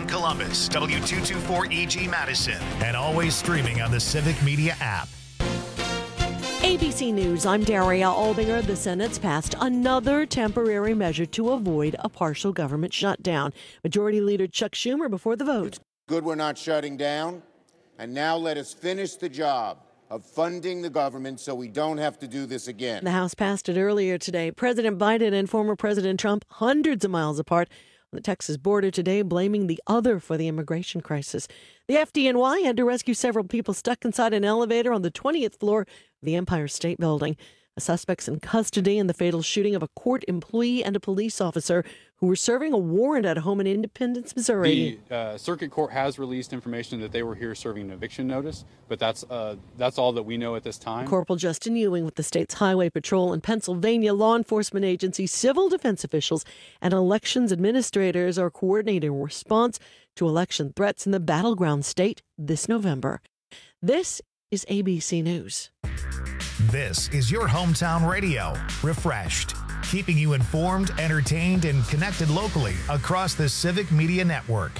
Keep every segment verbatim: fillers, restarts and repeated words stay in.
M Columbus, W two twenty-four E G Madison, and always streaming on the Civic Media app. A B C News, I'm Daria Aldinger. The Senate's passed another temporary measure to avoid a partial government shutdown. Majority Leader Chuck Schumer before the vote. Good we're not shutting down. And now let us finish the job of funding the government so we don't have to do this again. The House passed it earlier today. President Biden and former President Trump hundreds of miles apart on the Texas border today, blaming the other for the immigration crisis. The F D N Y had to rescue several people stuck inside an elevator on the twentieth floor of the Empire State Building. A suspect's in custody in the fatal shooting of a court employee and a police officer who were serving a warrant at a home in Independence, Missouri. The uh, circuit court has released information that they were here serving an eviction notice, but that's uh, that's all that we know at this time. Corporal Justin Ewing with the state's Highway Patrol in Pennsylvania, law enforcement agencies, civil defense officials, and elections administrators are coordinating a response to election threats in the battleground state this November. This is A B C News. This is your hometown radio, Refreshed, keeping you informed, entertained, and connected locally across the Civic Media Network.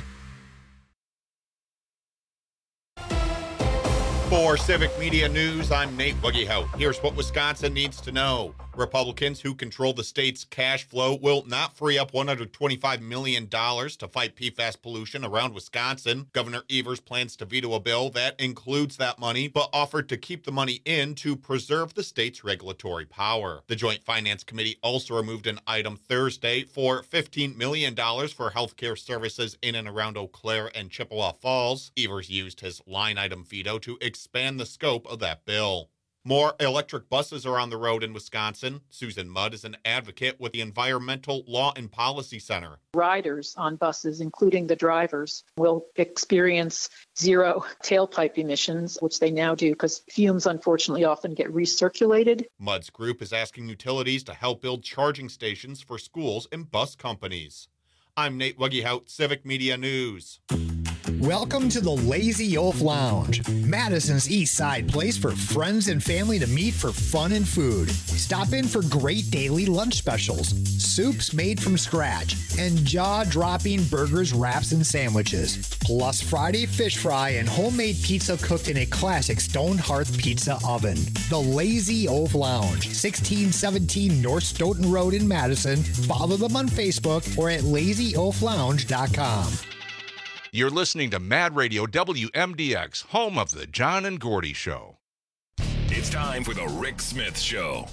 For Civic Media News, I'm Nate Wuggehout. Here's what Wisconsin needs to know. Republicans who control the state's cash flow will not free up one hundred twenty-five million dollars to fight P FAS pollution around Wisconsin. Governor Evers plans to veto a bill that includes that money, but offered to keep the money in to preserve the state's regulatory power. The Joint Finance Committee also removed an item Thursday for fifteen million dollars for healthcare services in and around Eau Claire and Chippewa Falls. Evers used his line item veto to expand the scope of that bill. More electric buses are on the road in Wisconsin. Susan Mudd is an advocate with the Environmental Law and Policy Center. Riders on buses, including the drivers, will experience zero tailpipe emissions, which they now do because fumes unfortunately often get recirculated. Mudd's group is asking utilities to help build charging stations for schools and bus companies. I'm Nate Wuggehout, Civic Media News. Welcome to the Lazy Oaf Lounge, Madison's East Side place for friends and family to meet for fun and food. Stop in for great daily lunch specials, soups made from scratch, and jaw-dropping burgers, wraps, and sandwiches. Plus Friday fish fry and homemade pizza cooked in a classic stone hearth pizza oven. The Lazy Oaf Lounge, sixteen seventeen North Stoughton Road in Madison. Follow them on Facebook or at lazy oaf lounge dot com. You're listening to Mad Radio W M D X, home of the John and Gordy Show. It's time for the Rick Smith Show.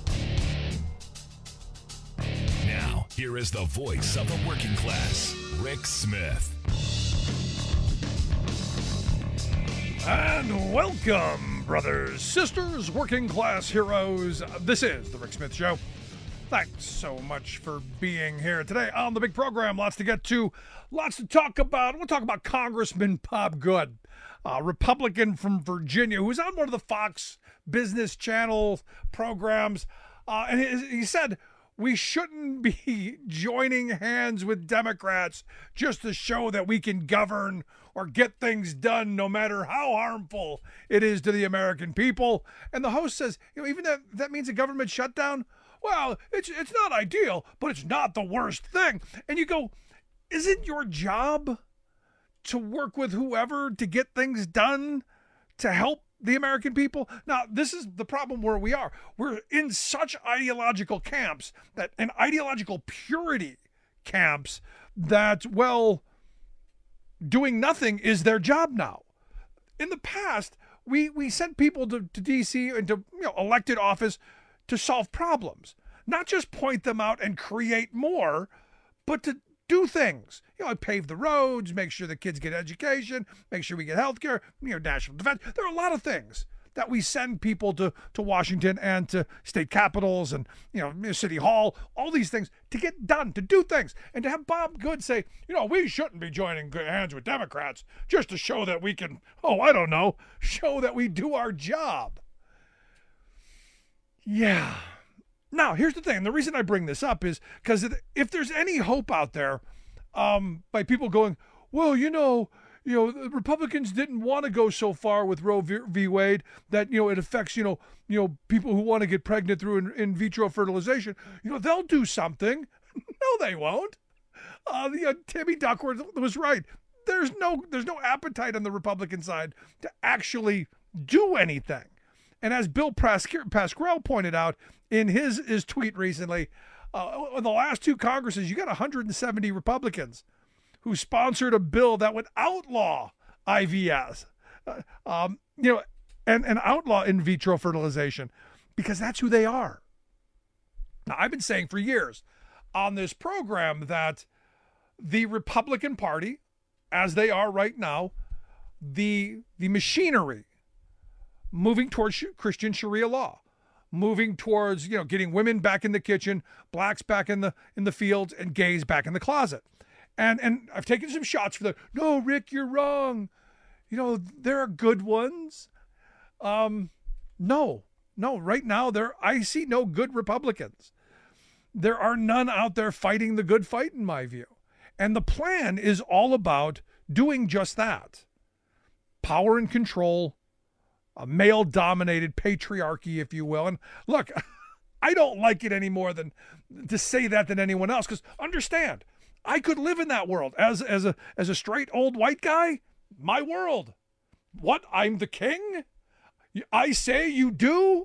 Now, here is the voice of the working class, Rick Smith. And welcome, brothers, sisters, working class heroes. This is the Rick Smith Show. Thanks so much for being here today on the big program. Lots to get to, lots to talk about. We'll talk about Congressman Bob Good, a Republican from Virginia, who's on one of the Fox Business Channel programs. Uh, and he, he said, we shouldn't be joining hands with Democrats just to show that we can govern or get things done no matter how harmful it is to the American people. And the host says, you know, even that, that means a government shutdown? Well, it's it's not ideal, but it's not the worst thing. And you go, isn't your job to work with whoever to get things done to help the American people? Now, this is the problem where we are. We're in such ideological camps, that and ideological purity camps, that, well, doing nothing is their job now. In the past, we, we sent people to, to D C and to, you know, elected office to solve problems, not just point them out and create more, but to do things. You know, pave the roads, make sure the kids get education, make sure we get health care, you know, national defense. There are a lot of things that we send people to, to Washington and to state capitals and, you know, City Hall, all these things to get done, to do things. And to have Bob Good say, you know, we shouldn't be joining hands with Democrats just to show that we can, oh, I don't know, show that we do our job. Yeah. Now, here's the thing. And the reason I bring this up is because if there's any hope out there um, by people going, well, you know, you know, the Republicans didn't want to go so far with Roe v. Wade that, you know, it affects, you know, you know, people who want to get pregnant through in, in vitro fertilization. You know, they'll do something. No, they won't. Uh, the, uh, Tammy Duckworth was right. there's no there's no appetite on the Republican side to actually do anything. And as Bill Pascrell pointed out in his, his tweet recently, uh, in the last two Congresses, you got one hundred seventy Republicans who sponsored a bill that would outlaw I V S, uh, um, you know, and, and outlaw in vitro fertilization, because that's who they are. Now, I've been saying for years on this program that the Republican Party, as they are right now, the the machinery moving towards Christian Sharia law, moving towards, you know, getting women back in the kitchen, blacks back in the in the fields, and gays back in the closet. And and I've taken some shots for the, no, Rick, you're wrong. You know, there are good ones. Um, no, no, right now there I see no good Republicans. There are none out there fighting the good fight, in my view. And the plan is all about doing just that. Power and control, a male-dominated patriarchy, if you will. And look, I don't like it any more than to say that than anyone else, because understand, I could live in that world as, as, a, as a straight old white guy. My world. What? I'm the king? I say you do?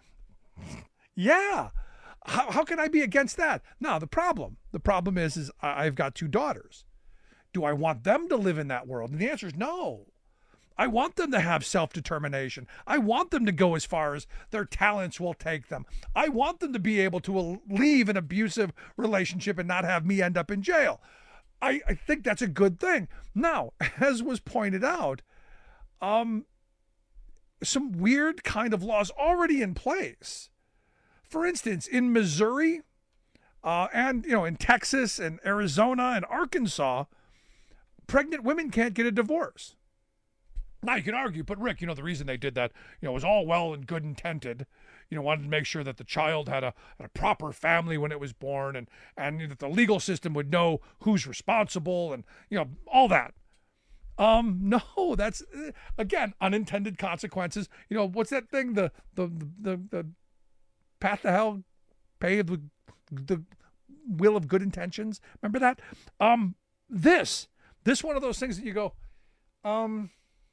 Yeah. How, how can I be against that? Now, the problem, the problem is, is I've got two daughters. Do I want them to live in that world? And the answer is no. I want them to have self-determination. I want them to go as far as their talents will take them. I want them to be able to leave an abusive relationship and not have me end up in jail. I, I think that's a good thing. Now, as was pointed out, um, some weird kind of laws already in place. For instance, in Missouri, uh, and you know, in Texas and Arizona and Arkansas, pregnant women can't get a divorce. Now you can argue, but Rick, you know, the reason they did that, you know, was all well and good intended. You know, wanted to make sure that the child had a, had a proper family when it was born, and and that the legal system would know who's responsible, and you know, all that. Um, no, that's again unintended consequences. You know, what's that thing? The the the the path to hell, paved with the will of good intentions. Remember that? Um, this this one of those things that you go, um.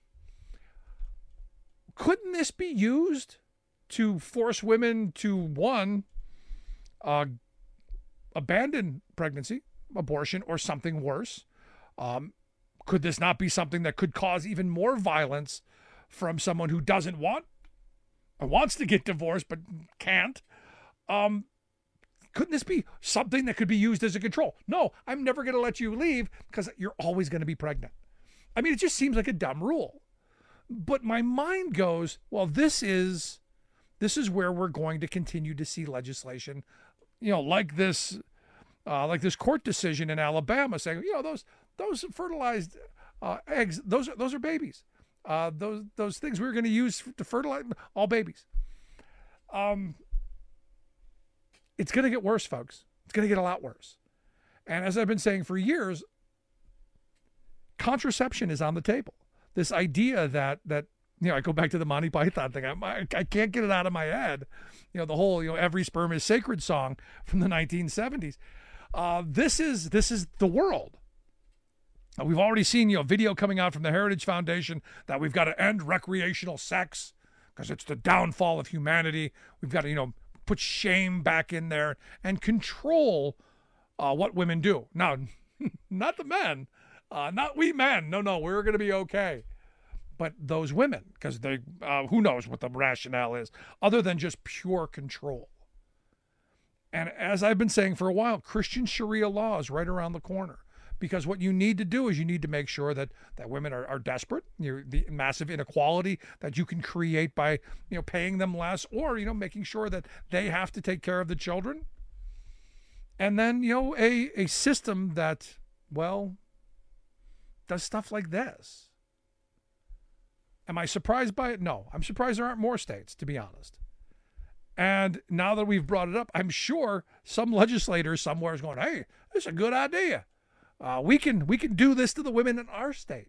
Couldn't this be used to force women to, one, uh, abandon pregnancy, abortion, or something worse? Um, could this not be something that could cause even more violence from someone who doesn't want or wants to get divorced but can't? Um, couldn't this be something that could be used as a control? No, I'm never going to let you leave because you're always going to be pregnant. I mean, it just seems like a dumb rule. But my mind goes, well, this is this is where we're going to continue to see legislation, you know, like this, uh, like this court decision in Alabama saying, you know, those those fertilized uh, eggs, those are those are babies. Uh, those those things we we're going to use to fertilize all babies. Um, it's going to get worse, folks. It's going to get a lot worse. And as I've been saying for years, contraception is on the table. This idea that, that you know, I go back to the Monty Python thing. I, I can't get it out of my head. You know, the whole, you know, every sperm is sacred song from the nineteen seventies. Uh, this is this is the world. Uh, we've already seen, you know, video coming out from the Heritage Foundation that we've got to end recreational sex because it's the downfall of humanity. We've got to, you know, put shame back in there and control uh, what women do. Now, not the men. Uh, not we men. No, no, we're going to be okay. But those women, because they, uh, who knows what the rationale is, other than just pure control. And as I've been saying for a while, Christian Sharia law is right around the corner. Because what you need to do is you need to make sure that, that women are, are desperate. You're, the massive inequality that you can create by, you know, paying them less, or, you know, making sure that they have to take care of the children. And then, you know, a, a system that, well, does stuff like this. Am I surprised by it? No. I'm surprised there aren't more states, to be honest. And now that we've brought it up, I'm sure some legislator somewhere is going, hey, this is a good idea. Uh, we can we can do this to the women in our state.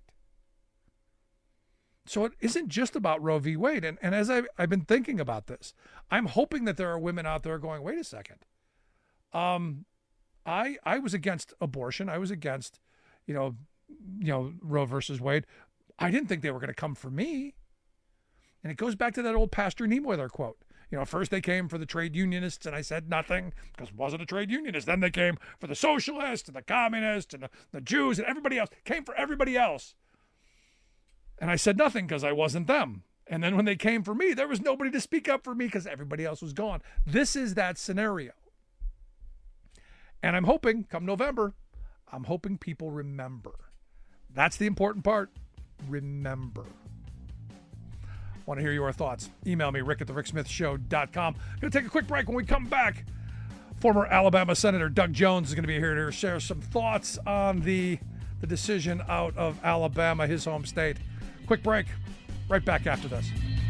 So it isn't just about Roe v. Wade. And, and as I've, I've been thinking about this, I'm hoping that there are women out there going, wait a second. Um, I I was against abortion. I was against, you know, you know, Roe versus Wade, I didn't think they were going to come for me. And it goes back to that old Pastor Niemöller quote. You know, first they came for the trade unionists, and I said nothing because it wasn't a trade unionist. Then they came for the socialists and the communists and the, the Jews and everybody else. Came for everybody else. And I said nothing because I wasn't them. And then when they came for me, there was nobody to speak up for me because everybody else was gone. This is that scenario. And I'm hoping, come November, I'm hoping people remember. That's the important part. Remember. Want to hear your thoughts? Email me, rick at the rick smith show dot com. Going to take a quick break. When we come back, former Alabama Senator Doug Jones is going to be here to share some thoughts on the, the decision out of Alabama, his home state. Quick break. Right back after this.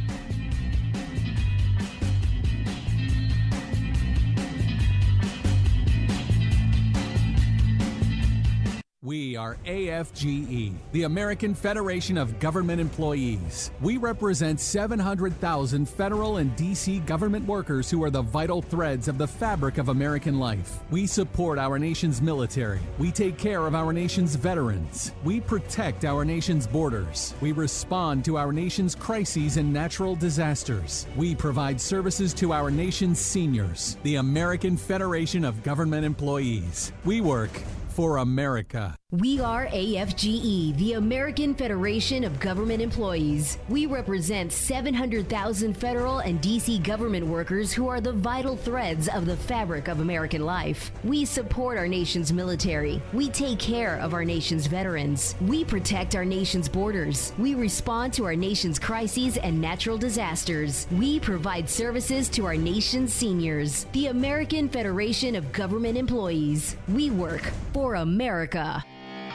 We are A F G E, the American Federation of Government Employees. We represent seven hundred thousand federal and D C government workers who are the vital threads of the fabric of American life. We support our nation's military. We take care of our nation's veterans. We protect our nation's borders. We respond to our nation's crises and natural disasters. We provide services to our nation's seniors. The American Federation of Government Employees. We work for America. We are A F G E, the American Federation of Government Employees. We represent seven hundred thousand federal and D C government workers who are the vital threads of the fabric of American life. We support our nation's military. We take care of our nation's veterans. We protect our nation's borders. We respond to our nation's crises and natural disasters. We provide services to our nation's seniors. The American Federation of Government Employees. We work for America.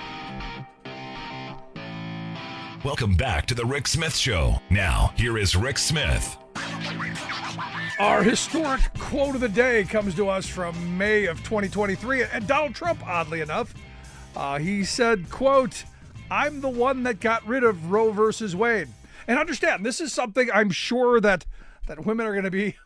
Welcome back to the Rick Smith Show. Now, here is Rick Smith. Our historic quote of the day comes to us from May of twenty twenty-three. And Donald Trump, oddly enough, uh, he said, quote, "I'm the one that got rid of Roe versus Wade." And understand, this is something I'm sure that, that women are going to be,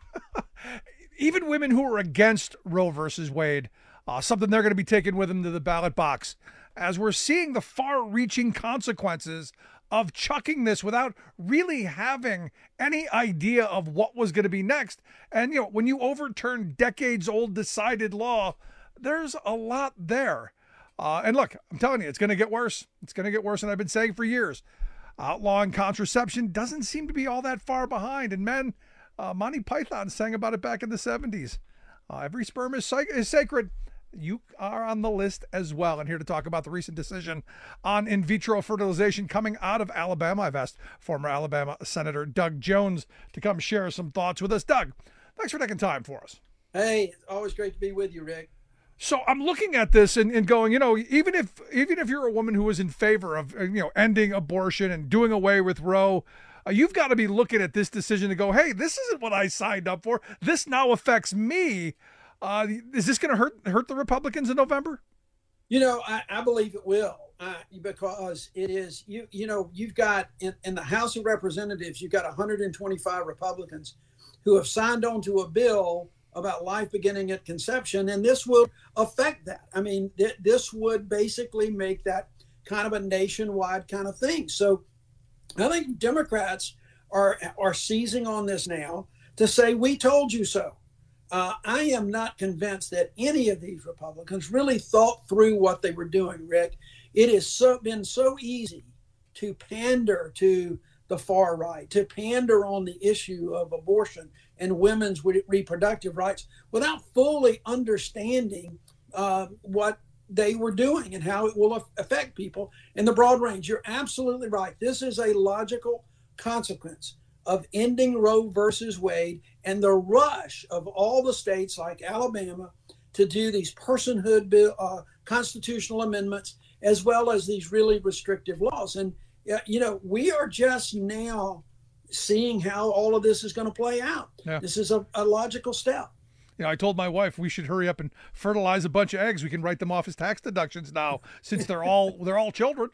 even women who are against Roe versus Wade, uh, something they're going to be taking with them to the ballot box. As we're seeing the far-reaching consequences of chucking this without really having any idea of what was going to be next. And, you know, when you overturn decades-old decided law, there's a lot there. Uh, and look, I'm telling you, it's going to get worse. It's going to get worse, and I've been saying for years. Outlawing contraception doesn't seem to be all that far behind. And men, uh, Monty Python sang about it back in the seventies. Uh, every sperm is, psych- is sacred. You are on the list as well. And here to talk about the recent decision on in vitro fertilization coming out of Alabama, I've asked former Alabama Senator Doug Jones to come share some thoughts with us. Doug, thanks for taking time for us. Hey, always great to be with you, Rick. So I'm looking at this and, and going, you know, even if even if you're a woman who is in favor of, you know, ending abortion and doing away with Roe, uh, you've got to be looking at this decision to go, hey, this isn't what I signed up for. This now affects me. Uh, is this going to hurt hurt the Republicans in November? You know, I, I believe it will, uh, because it is, you you know, you've got in, in the House of Representatives, you've got one hundred twenty-five Republicans who have signed on to a bill about life beginning at conception, and this will affect that. I mean, th- this would basically make that kind of a nationwide kind of thing. So I think Democrats are are seizing on this now to say, we told you so. Uh, I am not convinced that any of these Republicans really thought through what they were doing, Rick. It has so, been so easy to pander to the far right, to pander on the issue of abortion and women's re- reproductive rights without fully understanding uh, what they were doing and how it will affect people in the broad range. You're absolutely right. This is a logical consequence of ending Roe versus Wade and the rush of all the states like Alabama to do these personhood bill, uh, constitutional amendments, as well as these really restrictive laws. And, uh, you know, we are just now seeing how all of this is going to play out. Yeah. This is a, a logical step. You know, I told my wife we should hurry up and fertilize a bunch of eggs. We can write them off as tax deductions now, since they're all they're all children.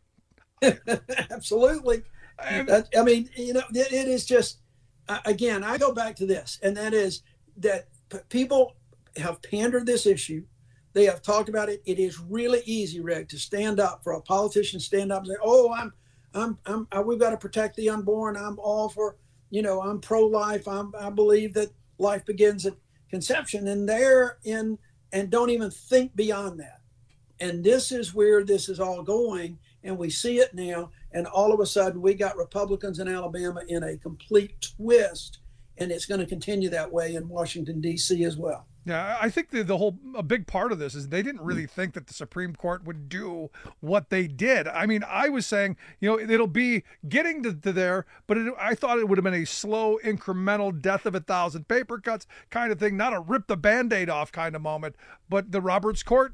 Absolutely. I mean, you know, it, it is just, again, I go back to this, and that is that p- people have pandered this issue. They have talked about it. It is really easy, Rick, to stand up for a politician, stand up and say, "Oh, I'm, I'm, I'm, I, we've got to protect the unborn. I'm all for, you know, I'm pro-life. I'm, I believe that life begins at conception," and they're in, and don't even think beyond that. And this is where this is all going, and we see it now. And all of a sudden, we got Republicans in Alabama in a complete twist, and it's going to continue that way in Washington, D C as well. Yeah, I think the, the whole, a big part of this is they didn't really think that the Supreme Court would do what they did. I mean, I was saying, you know, it'll be getting to, to there, but it, I thought it would have been a slow, incremental death of a thousand paper cuts kind of thing, not a rip the Band-Aid off kind of moment. But the Roberts Court,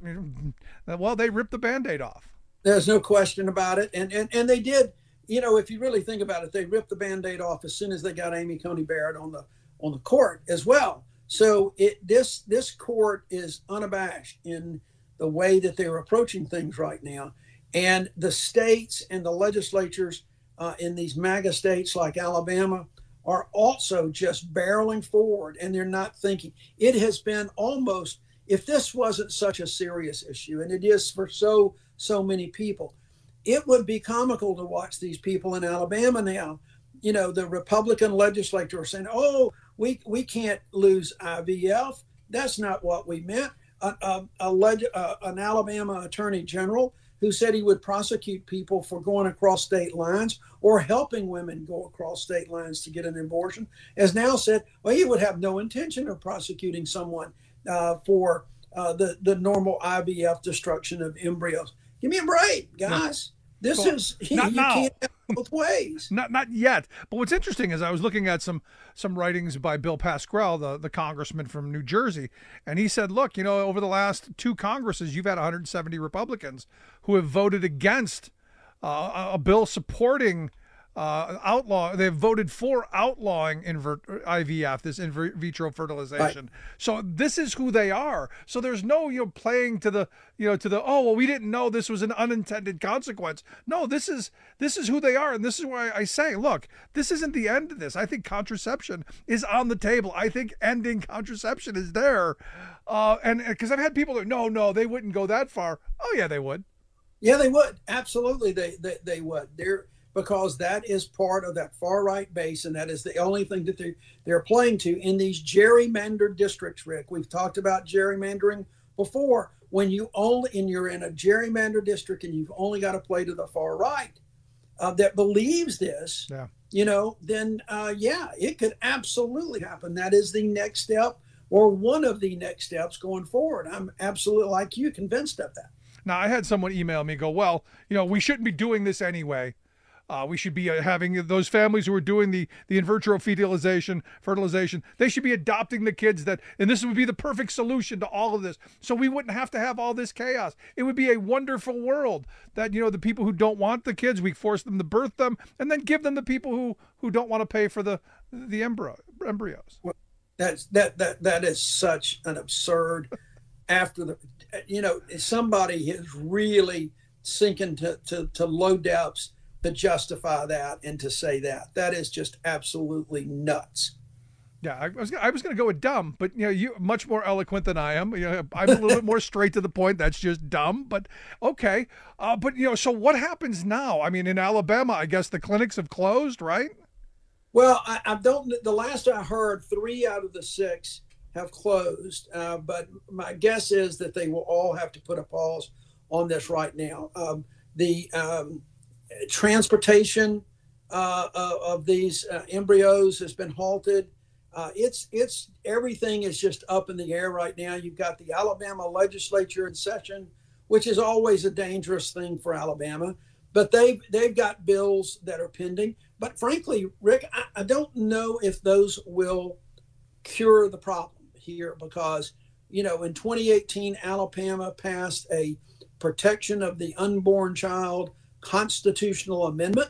well, they ripped the Band-Aid off. There's no question about it. And, and, and they did, you know, if you really think about it, they ripped the Band-Aid off as soon as they got Amy Coney Barrett on the on the court as well. So it this this court is unabashed in the way that they're approaching things right now. And the states and the legislatures uh, in these MAGA states like Alabama are also just barreling forward, and they're not thinking. It has been almost, if this wasn't such a serious issue, and it is for so, so many people, it would be comical to watch these people in Alabama now. You know, the Republican legislature are saying, "Oh, we we can't lose I V F. That's not what we meant." A, a, a leg, uh, an Alabama attorney general who said he would prosecute people for going across state lines or helping women go across state lines to get an abortion has now said, well, he would have no intention of prosecuting someone uh, for uh, the, the normal I V F destruction of embryos. Give me a break, guys. This Well, is, not you now. can't have it both ways. Not not yet. But what's interesting is I was looking at some some writings by Bill Pascrell, the, the congressman from New Jersey, and he said, look, you know, over the last two Congresses, you've had one hundred seventy Republicans who have voted against uh, a bill supporting uh, outlaw. They've voted for outlawing invert, I V F, this in vitro fertilization. Right. So this is who they are. So there's no, you know, playing to the, you know, to the, oh, well, we didn't know this was an unintended consequence. No, this is, this is who they are. And this is why I say, look, this isn't the end of this. I think contraception is on the table. I think ending contraception is there. Uh, and because I've had people that, no, no, they wouldn't go that far. Oh yeah, they would. Yeah, they would. Absolutely. They, they, they would. They're, because that is part of that far right base, and that is the only thing that they, they're playing to in these gerrymandered districts, Rick. We've talked about gerrymandering before. When you only, and you're in a gerrymandered district and you've only got to play to the far right uh, that believes this, yeah. you know, then uh, yeah, it could absolutely happen. That is the next step, or one of the next steps going forward. I'm absolutely, like you, convinced of that. Now, I had someone email me, go, well, you know, we shouldn't be doing this anyway. Uh, we should be uh, having those families who are doing the, the in vitro fertilization, fertilization, they should be adopting the kids that, and this would be the perfect solution to all of this. So we wouldn't have to have all this chaos. It would be a wonderful world that, you know, the people who don't want the kids, we force them to birth them and then give them the people who, who don't want to pay for the, the embryo, embryos. Well, that's, that, that, that is such an absurd, after the, you know, somebody is really sinking to, to, to low depths to justify that and to say that. That is just absolutely nuts. Yeah, I was I was going to go with dumb, but you know, you much more eloquent than I am. You know, I'm a little bit more straight to the point. That's just dumb, but okay. Uh, but you know, so what happens now? I mean, in Alabama, I guess the clinics have closed, right? Well, I, I don't. The last I heard, three out of the six have closed, uh, but my guess is that they will all have to put a pause on this right now. Um, the um, transportation uh, of these uh, embryos has been halted. Uh, it's it's everything is just up in the air right now. You've got the Alabama legislature in session, which is always a dangerous thing for Alabama. But they've they've got bills that are pending. But frankly, Rick, I, I don't know if those will cure the problem here, because you know in twenty eighteen Alabama passed a protection of the unborn child constitutional amendment.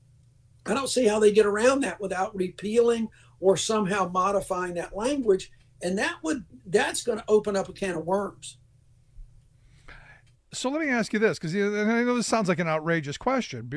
I don't see how they get around that without repealing or somehow modifying that language, and that would that's going to open up a can of worms. So let me ask you this, because I know this sounds like an outrageous question,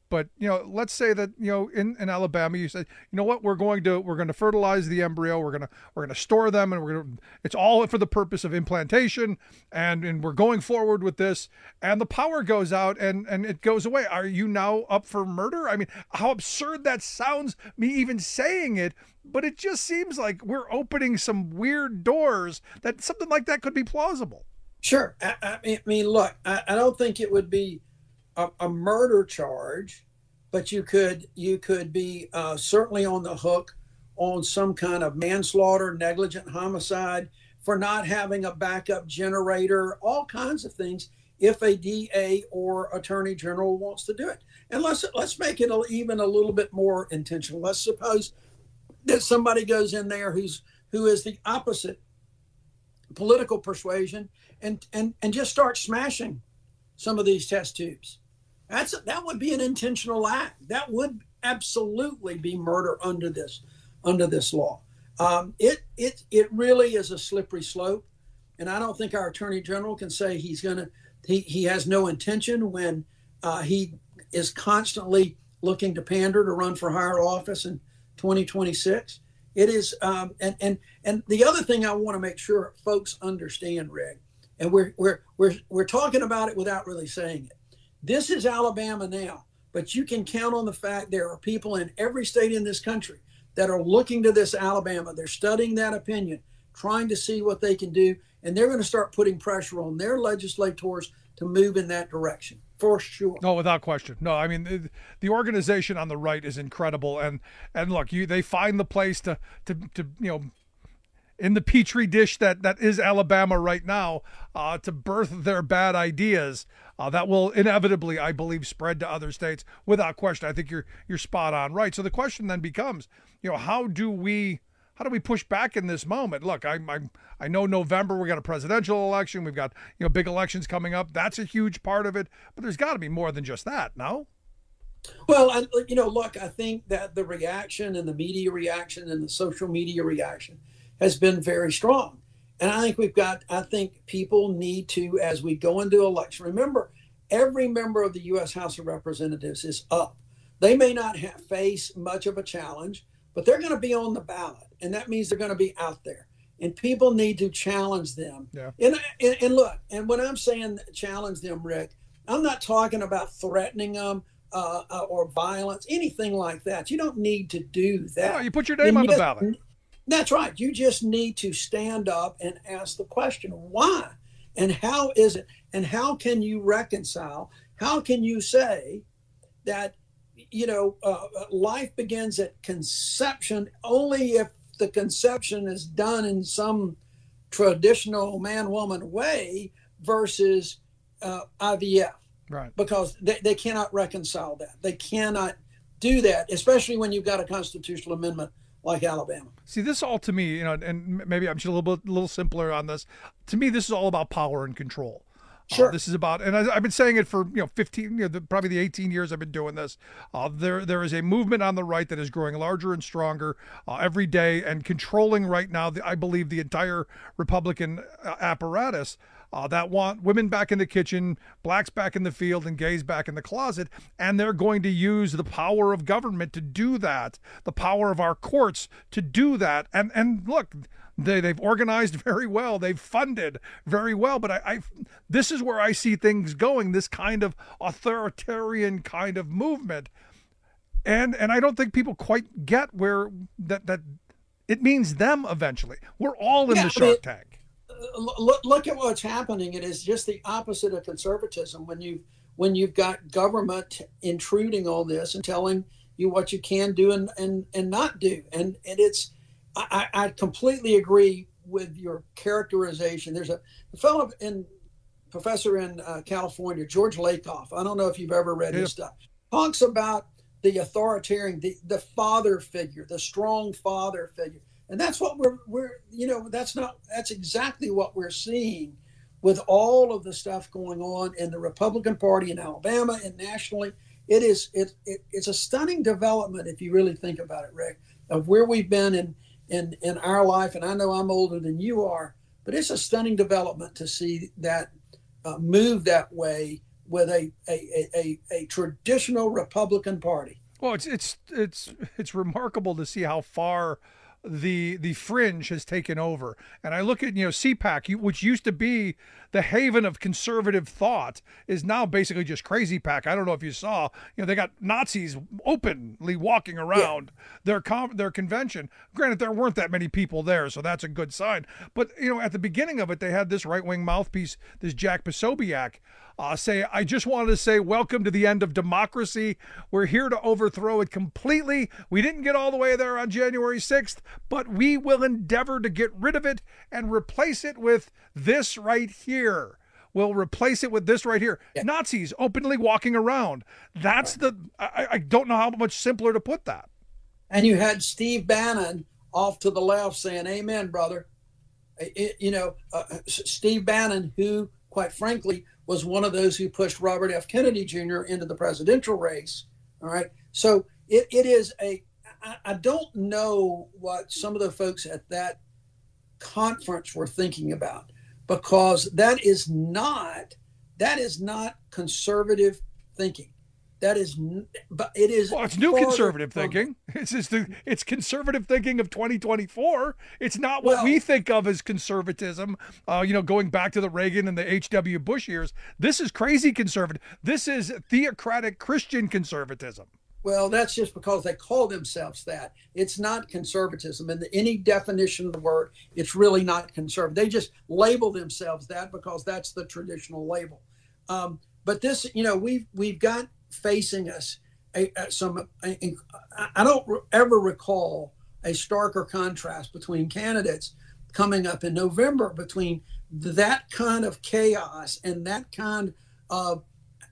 But, you know, let's say that, you know, in, in Alabama, you said, you know what, we're going to, we're going to fertilize the embryo. We're going to, we're going to store them, and we're going to, it's all for the purpose of implantation. And, and we're going forward with this, and the power goes out and, and it goes away. Are you now up for murder? I mean, how absurd that sounds, me even saying it, but it just seems like we're opening some weird doors that something like that could be plausible. Sure. I, I mean, look, I, I don't think it would be a, a murder charge, but you could you could be uh, certainly on the hook on some kind of manslaughter, negligent homicide for not having a backup generator, all kinds of things, if a D A or attorney general wants to do it. And let's let's make it a, even a little bit more intentional. Let's suppose that somebody goes in there who's who is the opposite political persuasion and and and just start smashing some of these test tubes. That's that would be an intentional act. That would absolutely be murder under this under this law. Um, it it it really is a slippery slope, and I don't think our attorney general can say he's gonna he he has no intention when uh, he is constantly looking to pander to run for higher office in twenty twenty-six. It is, um, and and and the other thing I want to make sure folks understand, Rick, and we're we're we're we're talking about it without really saying it. This is Alabama now, but you can count on the fact there are people in every state in this country that are looking to this Alabama. They're studying that opinion, trying to see what they can do, and they're going to start putting pressure on their legislators to move in that direction. For sure. No, without question. No, I mean, the, the organization on the right is incredible. And, and look, you, they find the place to, to, to, you know, in the petri dish that, that is Alabama right now, uh, to birth their bad ideas, uh, that will inevitably, I believe, spread to other states without question. I think you're, you're spot on. Right. So the question then becomes, you know, how do we, how do we push back in this moment? Look, I, I, I know November, we got a presidential election. We've got, you know, big elections coming up. That's a huge part of it, but there's got to be more than just that. No? Well, I, you know, look, I think that the reaction and the media reaction and the social media reaction has been very strong. And I think we've got, I think people need to, as we go into election, remember, every member of the U S House of Representatives is up. They may not have, face much of a challenge, but they're going to be on the ballot. And that means they're going to be out there. And people need to challenge them. Yeah. And, and, and look, and when I'm saying challenge them, Rick, I'm not talking about threatening them uh, uh, or violence, anything like that. You don't need to do that. No, you put your name and on yet, the ballot. That's right. You just need to stand up and ask the question, why? And how is it? And how can you reconcile? How can you say that, you know, uh, life begins at conception only if the conception is done in some traditional man-woman way versus uh, I V F? Right. Because they, they cannot reconcile that. They cannot do that, especially when you've got a constitutional amendment like Alabama. See, this all to me, you know, and maybe I'm just a little bit, a little simpler on this. To me, this is all about power and control. Sure. Uh, this is about, and I, I've been saying it for, you know, fifteen, you know, the, probably the eighteen years I've been doing this. Uh, there, there is a movement on the right that is growing larger and stronger uh, every day and controlling right now, the, I believe, the entire Republican uh, apparatus. Uh, that want women back in the kitchen, blacks back in the field, and gays back in the closet. And they're going to use the power of government to do that, the power of our courts to do that. And and look, they, they've organized very well. They've funded very well. But I, I, this is where I see things going, this kind of authoritarian kind of movement. And and I don't think people quite get where that, that it means them eventually. We're all in Yeah, the Shark I mean, Tank. Look, look at what's happening. It is just the opposite of conservatism when you when you've got government intruding on this and telling you what you can do and and, and not do. And and it's I, I completely agree with your characterization. There's a, a fellow in professor in uh, California, George Lakoff. I don't know if you've ever read Yeah. his stuff. Talks about the authoritarian, the, the father figure, the strong father figure. And that's what we're, we're, you know, that's not, that's exactly what we're seeing with all of the stuff going on in the Republican Party in Alabama and nationally. It is, it, it it's a stunning development if you really think about it, Rick, of where we've been in, in, in our life. And I know I'm older than you are, but it's a stunning development to see that uh, move that way with a a, a, a traditional Republican Party. Well, it's it's it's it's remarkable to see how far the the fringe has taken over. And I look at, you know, C PAC, which used to be the haven of conservative thought, is now basically just crazy pack. I don't know if you saw, you know, they got Nazis openly walking around yeah. their con- their convention. Granted, there weren't that many people there, so that's a good sign. But, you know, at the beginning of it, they had this right-wing mouthpiece, this Jack Posobiec, Uh, say, I just wanted to say, welcome to the end of democracy. We're here to overthrow it completely. We didn't get all the way there on January sixth, but we will endeavor to get rid of it and replace it with this right here. We'll replace it with this right here. Yeah. Nazis openly walking around. That's the, I, I don't know how much simpler to put that. And you had Steve Bannon off to the left saying, amen, brother. It, you know, uh, Steve Bannon, who, quite frankly, was one of those who pushed Robert F. Kennedy Junior into the presidential race. All right. So it, it is a, I, I don't know what some of the folks at that conference were thinking about, because that is not, that is not conservative thinking. That is, but it is. Well, it's new conservative thinking. It's just the, it's conservative thinking of twenty twenty-four. It's not what well, we think of as conservatism. Uh, you know, going back to the Reagan and the H W Bush years. This is crazy conservative. This is theocratic Christian conservatism. Well, that's just because they call themselves that. It's not conservatism. In any definition of the word, it's really not conservative. They just label themselves that because that's the traditional label. Um, but this, you know, we've we've got facing us a, a, some a, I don't ever recall a starker contrast between candidates coming up in November, between that kind of chaos and that kind of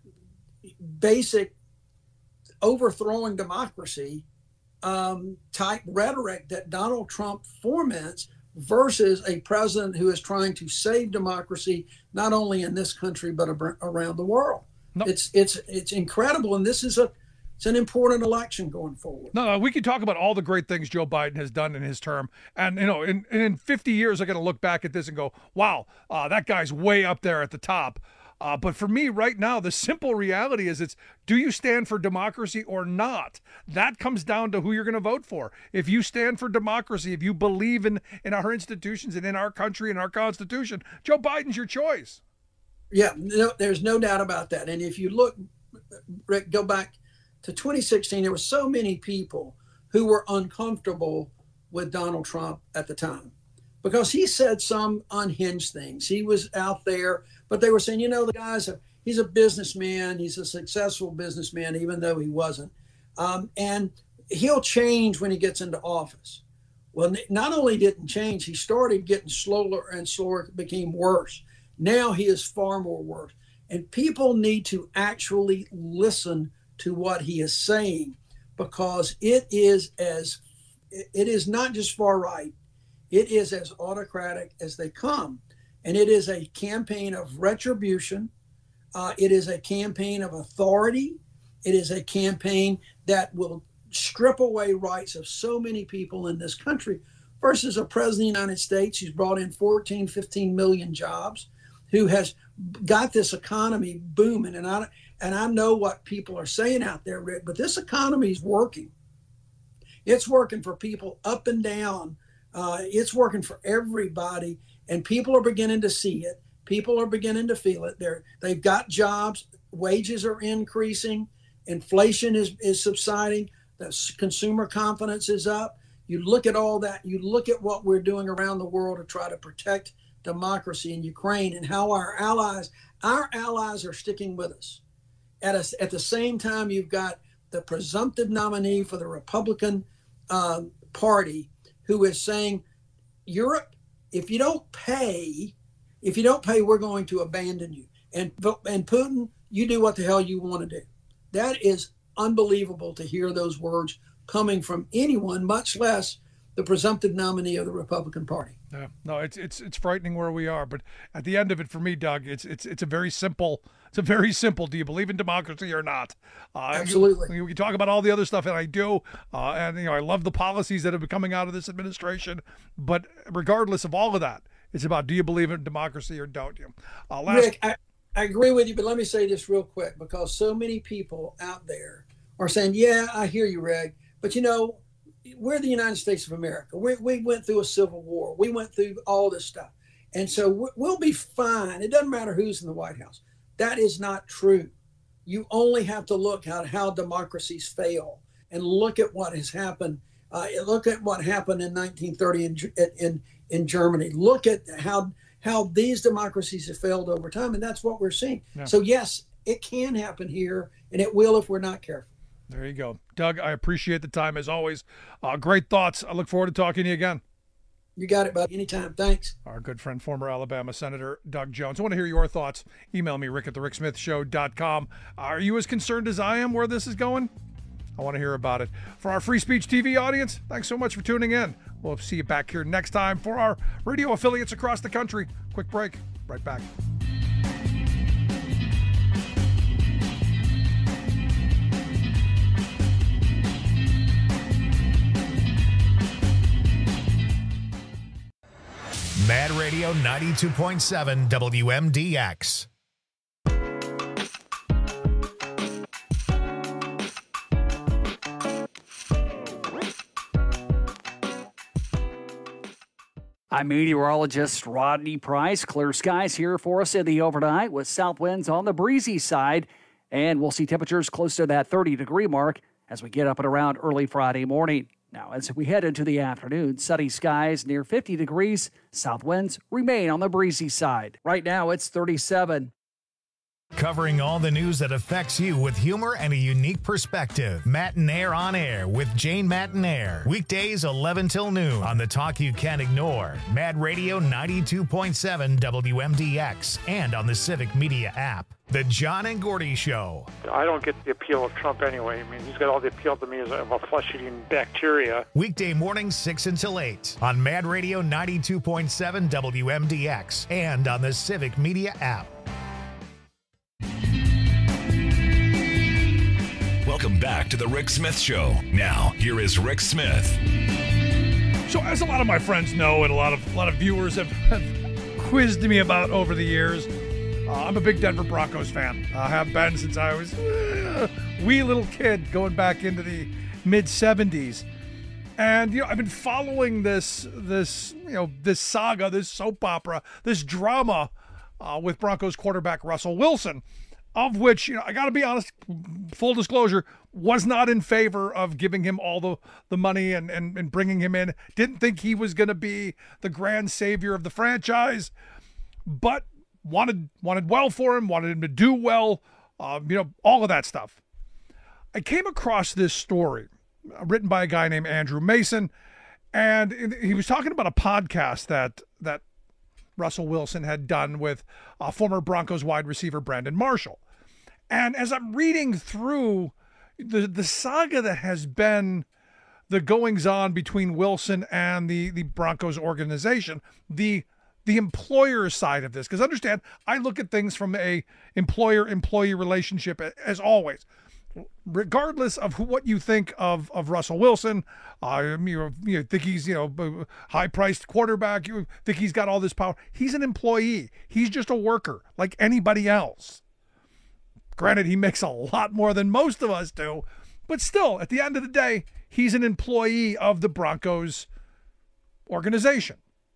basic overthrowing democracy um, type rhetoric that Donald Trump foments versus a president who is trying to save democracy, not only in this country, but ab- around the world. No. It's it's it's incredible, and this is a it's an important election going forward. No, no, we can talk about all the great things Joe Biden has done in his term, and you know, in in fifty years, I'm going to look back at this and go, "Wow, uh, that guy's way up there at the top." Uh, but for me, right now, the simple reality is, it's do you stand for democracy or not? That comes down to who you're going to vote for. If you stand for democracy, if you believe in in our institutions and in our country and our Constitution, Joe Biden's your choice. Yeah, no, there's no doubt about that. And if you look, Rick, go back to twenty sixteen, there were so many people who were uncomfortable with Donald Trump at the time because he said some unhinged things. He was out there, but they were saying, you know, the guy's a, he's a businessman. He's a successful businessman, even though he wasn't. Um, and he'll change when he gets into office. Well, not only didn't change, he started getting slower and slower, it became worse. Now he is far more worse. And people need to actually listen to what he is saying, because it is as it is not just far right. It is as autocratic as they come. And it is a campaign of retribution. Uh, it is a campaign of authority. It is a campaign that will strip away rights of so many people in this country versus a president of the United States who's brought in fourteen, fifteen million jobs, who has got this economy booming. And I, and I know what people are saying out there, Rick, but this economy is working. It's working for people up and down. Uh, it's working for everybody. And people are beginning to see it. People are beginning to feel it. They're, they've got jobs. Wages are increasing. Inflation is, is subsiding. The consumer confidence is up. You look at all that. You look at what we're doing around the world to try to protect democracy in Ukraine, and how our allies, our allies are sticking with us. At, a, at the same time, you've got the presumptive nominee for the Republican uh, Party who is saying, Europe, if you don't pay, if you don't pay, we're going to abandon you. And, and Putin, you do what the hell you want to do. That is unbelievable to hear those words coming from anyone, much less the presumptive nominee of the Republican Party. Yeah, no, it's it's it's frightening where we are. But at the end of it, for me, Doug, it's it's it's a very simple. It's a very simple. Do you believe in democracy or not? Uh, Absolutely. You, you talk about all the other stuff, and I do. Uh, and you know, I love the policies that have been coming out of this administration. But regardless of all of that, it's about, do you believe in democracy or don't you? Uh, last, Rick, I, I agree with you, but let me say this real quick, because so many people out there are saying, yeah, I hear you, Reg, but you know, we're the United States of America. We, we went through a civil war. We went through all this stuff. And so we'll be fine. It doesn't matter who's in the White House. That is not true. You only have to look at how democracies fail and look at what has happened. Uh, look at what happened in nineteen thirty in, in, in Germany. Look at how how these democracies have failed over time, and that's what we're seeing. Yeah. So yes, it can happen here, and it will if we're not careful. There you go. Doug, I appreciate the time as always. Uh, great thoughts. I look forward to talking to you again. You got it, bud. Anytime. Thanks. Our good friend, former Alabama Senator Doug Jones. I want to hear your thoughts. Email me, rick at the rick smith show dot com. Are you as concerned as I am where this is going? I want to hear about it. For our Free Speech T V audience, thanks so much for tuning in. We'll see you back here next time for our radio affiliates across the country. Quick break. Right back. Mad Radio ninety-two point seven W M D X. I'm meteorologist Rodney Price. Clear skies here for us in the overnight with south winds on the breezy side. And we'll see temperatures close to that thirty degree mark as we get up and around early Friday morning. Now, as we head into the afternoon, sunny skies near fifty degrees. South winds remain on the breezy side. Right now, it's thirty-seven. Covering all the news that affects you with humor and a unique perspective. Matinaire on Air with Jane Matinaire. Weekdays eleven till noon on the talk you can't ignore. Mad Radio ninety-two point seven W M D X and on the Civic Media app. The John and Gordy Show. I don't get the appeal of Trump anyway. I mean, he's got all the appeal to me as a, of a flesh-eating bacteria. Weekday mornings, six until eight on Mad Radio ninety-two point seven W M D X and on the Civic Media app. Welcome back to the Rick Smith Show. Now, here is Rick Smith. So, as a lot of my friends know, and a lot of a lot of viewers have, have quizzed me about over the years, uh, I'm a big Denver Broncos fan. I have been since I was a wee little kid, going back into the mid seventies. And you know, I've been following this this you know this saga, this soap opera, this drama uh, with Broncos quarterback Russell Wilson. Of which, you know, I got to be honest, full disclosure, was not in favor of giving him all the, the money and, and, and bringing him in. Didn't think he was going to be the grand savior of the franchise, but wanted wanted well for him, wanted him to do well, uh, you know, all of that stuff. I came across this story uh, written by a guy named Andrew Mason, and he was talking about a podcast that that Russell Wilson had done with uh, former Broncos wide receiver Brandon Marshall. And as I'm reading through the the saga that has been the goings-on between Wilson and the, the Broncos organization, the the employer side of this, because understand, I look at things from a employer-employee relationship as always. Regardless of who, what you think of, of Russell Wilson, uh, you, you think he's you know high-priced quarterback, you think he's got all this power. He's an employee. He's just a worker like anybody else. Granted, he makes a lot more than most of us do, but still, at the end of the day, he's an employee of the Broncos organization.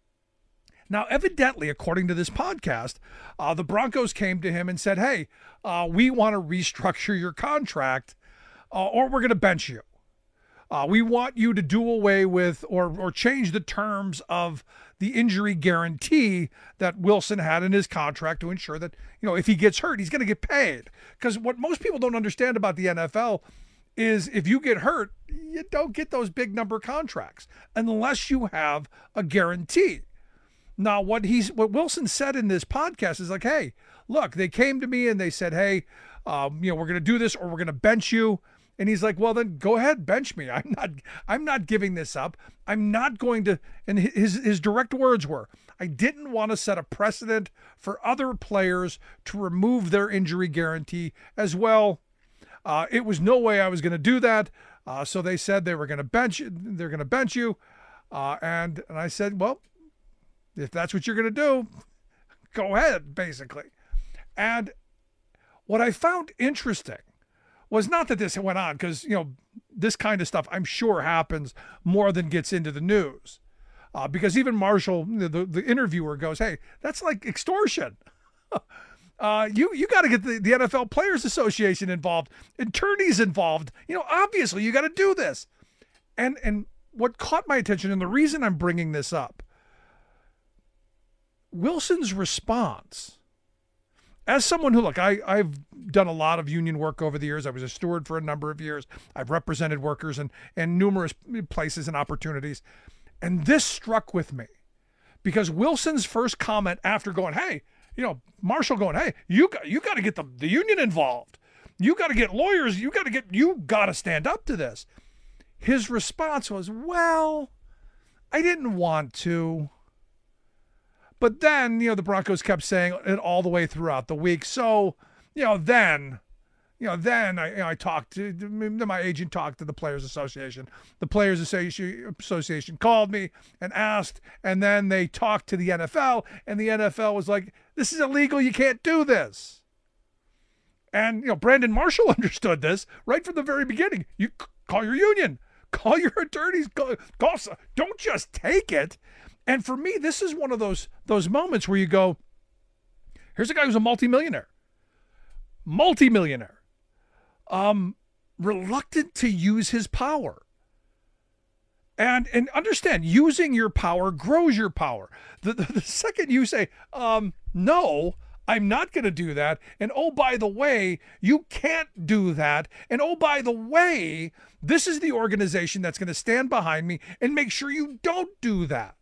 Now, evidently, according to this podcast, uh, the Broncos came to him and said, hey, uh, we want to restructure your contract uh, or we're going to bench you. Uh, we want you to do away with or or change the terms of the injury guarantee that Wilson had in his contract to ensure that, you know, if he gets hurt, he's going to get paid. Because what most people don't understand about the N F L is if you get hurt, you don't get those big number contracts unless you have a guarantee. Now, what he's what Wilson said in this podcast is like, hey, look, they came to me and they said, hey, um, you know, we're going to do this or we're going to bench you. And he's like, well, then go ahead, bench me. I'm not I'm not giving this up. I'm not going to. And his, his direct words were, I didn't want to set a precedent for other players to remove their injury guarantee as well. Uh, it was no way I was going to do that. Uh, so they said they were going to bench they're going to bench you. Uh, and, and I said, well, if that's what you're going to do, go ahead, basically. And what I found interesting was not that this went on, because, you know, this kind of stuff I'm sure happens more than gets into the news. Uh, because even Marshall, the, the interviewer, goes, hey, that's like extortion. uh, you you got to get the, the N F L Players Association involved, attorneys involved. You know, obviously you got to do this. And and what caught my attention, and the reason I'm bringing this up, Wilson's response, as someone who, look, I, I've done a lot of union work over the years. I was a steward for a number of years. I've represented workers in, in numerous places and opportunities. And this struck with me because Wilson's first comment after going, hey, you know, Marshall going, hey, you got, you got to get the, the union involved. You got to get lawyers. You got to get, you got to stand up to this. His response was, well, I didn't want to. But then, you know, the Broncos kept saying it all the way throughout the week. So, you know, then, you know, then I, you know, I talked to, my agent talked to the Players Association. The Players Association called me and asked, and then they talked to the N F L, and the N F L was like, this is illegal. You can't do this. And, you know, Brandon Marshall understood this right from the very beginning. You call your union, call your attorneys, call, call, don't just take it. And for me, this is one of those those moments where you go, here's a guy who's a multimillionaire, multimillionaire, um, reluctant to use his power. And and understand, using your power grows your power. The, the, the second you say, um, no, I'm not going to do that. And oh, by the way, you can't do that. And oh, by the way, this is the organization that's going to stand behind me and make sure you don't do that.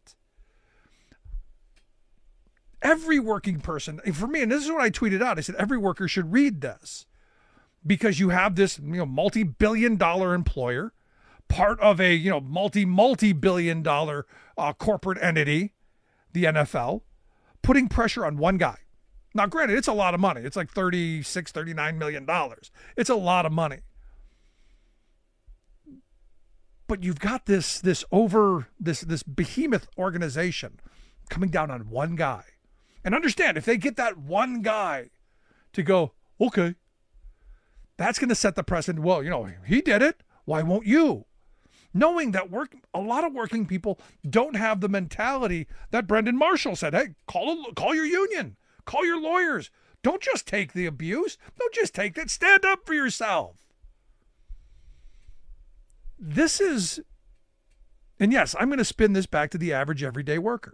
Every working person, for me, and this is what I tweeted out, I said every worker should read this because you have this, you know, multi-billion dollar employer, part of a, you know, multi, multi-billion dollar uh, corporate entity, the N F L, putting pressure on one guy. Now, granted, it's a lot of money. It's like thirty-six, thirty-nine million dollars. It's a lot of money. But you've got this, this over, this, this behemoth organization coming down on one guy. And understand, if they get that one guy to go, okay, that's going to set the precedent. Well, you know, he did it. Why won't you? Knowing that work, a lot of working people don't have the mentality that Brendan Marshall said, hey, call, a, call your union, call your lawyers. Don't just take the abuse. Don't just take that. Stand up for yourself. This is, and yes, I'm going to spin this back to the average everyday worker.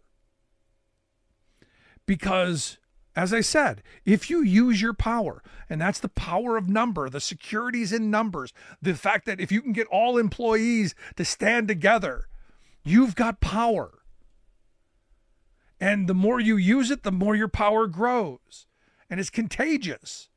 Because, as I said, if you use your power, and that's the power of number, the securities in numbers, the fact that if you can get all employees to stand together, you've got power. And the more you use it, the more your power grows. And it's contagious.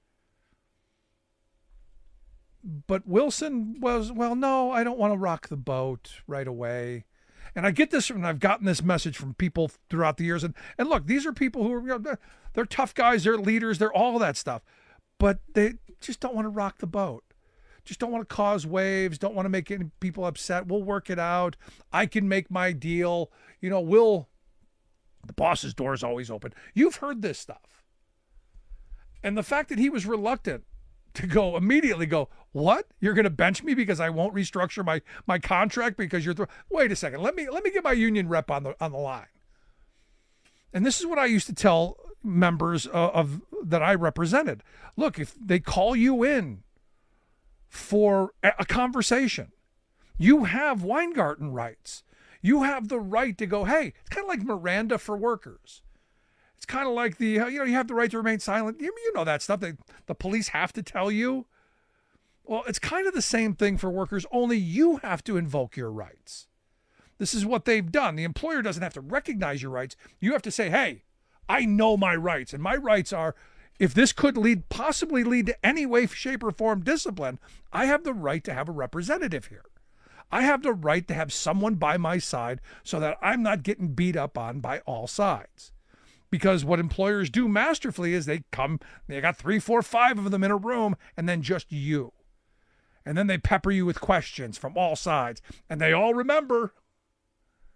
But Wilson was, well, no, I don't want to rock the boat right away. And I get this from, I've gotten this message from people throughout the years. And, and look, these are people who are, you know, they're, they're tough guys, they're leaders, they're all that stuff. But they just don't want to rock the boat. Just don't want to cause waves, don't want to make any people upset. We'll work it out. I can make my deal. You know, we'll, the boss's door is always open. You've heard this stuff. And the fact that he was reluctant to go immediately go, what? You're going to bench me because I won't restructure my my contract because you're th- wait a second. Let me let me get my union rep on the on the line. And this is what I used to tell members of, of that I represented. Look, if they call you in for a, a conversation, you have Weingarten rights. You have the right to go, hey, it's kind of like Miranda for workers. It's kind of like the, you know, you have the right to remain silent. You, you know that stuff. They, the police have to tell you. Well, it's kind of the same thing for workers, only you have to invoke your rights. This is what they've done. The employer doesn't have to recognize your rights. You have to say, hey, I know my rights. And my rights are, if this could lead, possibly lead to any way, shape, or form discipline, I have the right to have a representative here. I have the right to have someone by my side so that I'm not getting beat up on by all sides. Because what employers do masterfully is they come, they got three, four, five of them in a room, and then just you. And then they pepper you with questions from all sides. And they all remember,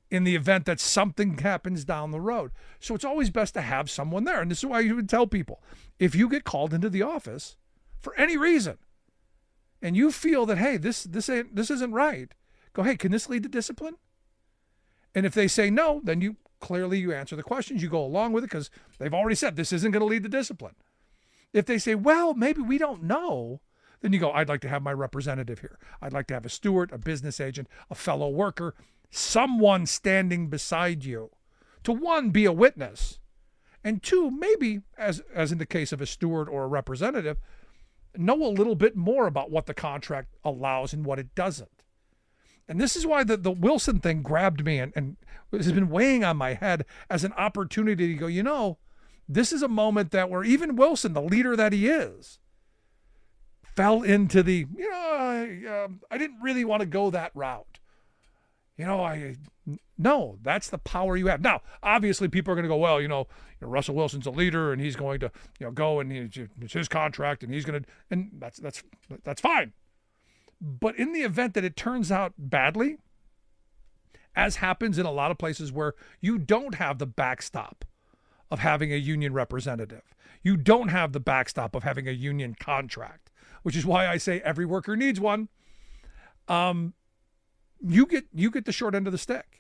in the event that something happens down the road. So it's always best to have someone there. And this is why you would tell people, if you get called into the office for any reason and you feel that, hey, this this ain't this isn't right, go, hey, can this lead to discipline? And if they say no, then you clearly you answer the questions, you go along with it because they've already said this isn't going to lead to discipline. If they say, well, maybe we don't know, then you go, I'd like to have my representative here. I'd like to have a steward, a business agent, a fellow worker, someone standing beside you to, one, be a witness, and two, maybe, as as in the case of a steward or a representative, know a little bit more about what the contract allows and what it doesn't. And this is why the, the Wilson thing grabbed me and, and has been weighing on my head as an opportunity to go, you know, this is a moment that where even Wilson, the leader that he is, fell into the, you know, I, uh, I didn't really want to go that route. You know, I, no, that's the power you have. Now, obviously people are going to go, well, you know, you know, Russell Wilson's a leader and he's going to, you know, go and he, it's his contract and he's going to, and that's, that's, that's fine. But in the event that it turns out badly, as happens in a lot of places where you don't have the backstop of having a union representative, you don't have the backstop of having a union contract, which is why I say every worker needs one. Um, you get you get the short end of the stick.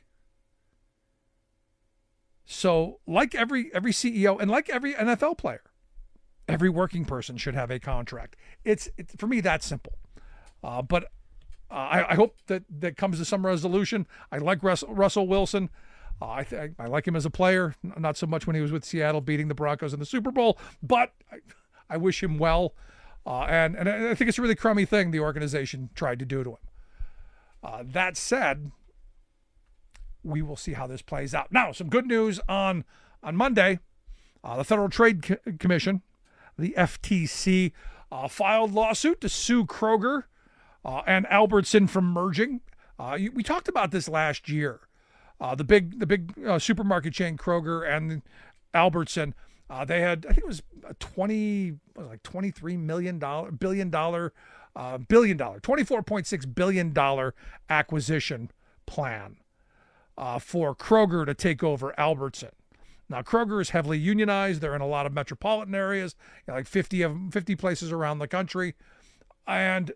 So, like every every C E O and like every N F L player, every working person should have a contract. It's, it's for me that simple. Uh, but uh, I, I hope that that comes to some resolution. I like Russell, Russell Wilson. Uh, I th- I like him as a player, not so much when he was with Seattle beating the Broncos in the Super Bowl, but I, I wish him well. Uh, and, and I think it's a really crummy thing the organization tried to do to him. Uh, that said, we will see how this plays out. Now, some good news on, on Monday. Uh, the Federal Trade Co- Commission, the F T C, uh, filed lawsuit to sue Kroger uh, and Albertson from merging. Uh, you, we talked about this last year. Uh, the big the big uh, supermarket chain Kroger and Albertson, uh, they had, I think it was a twenty, what was it, like twenty-three million dollars, billion dollar, uh, billion dollar, twenty-four point six billion dollars acquisition plan uh, for Kroger to take over Albertson. Now, Kroger is heavily unionized. They're in a lot of metropolitan areas, you know, like fifty of them, fifty places around the country. And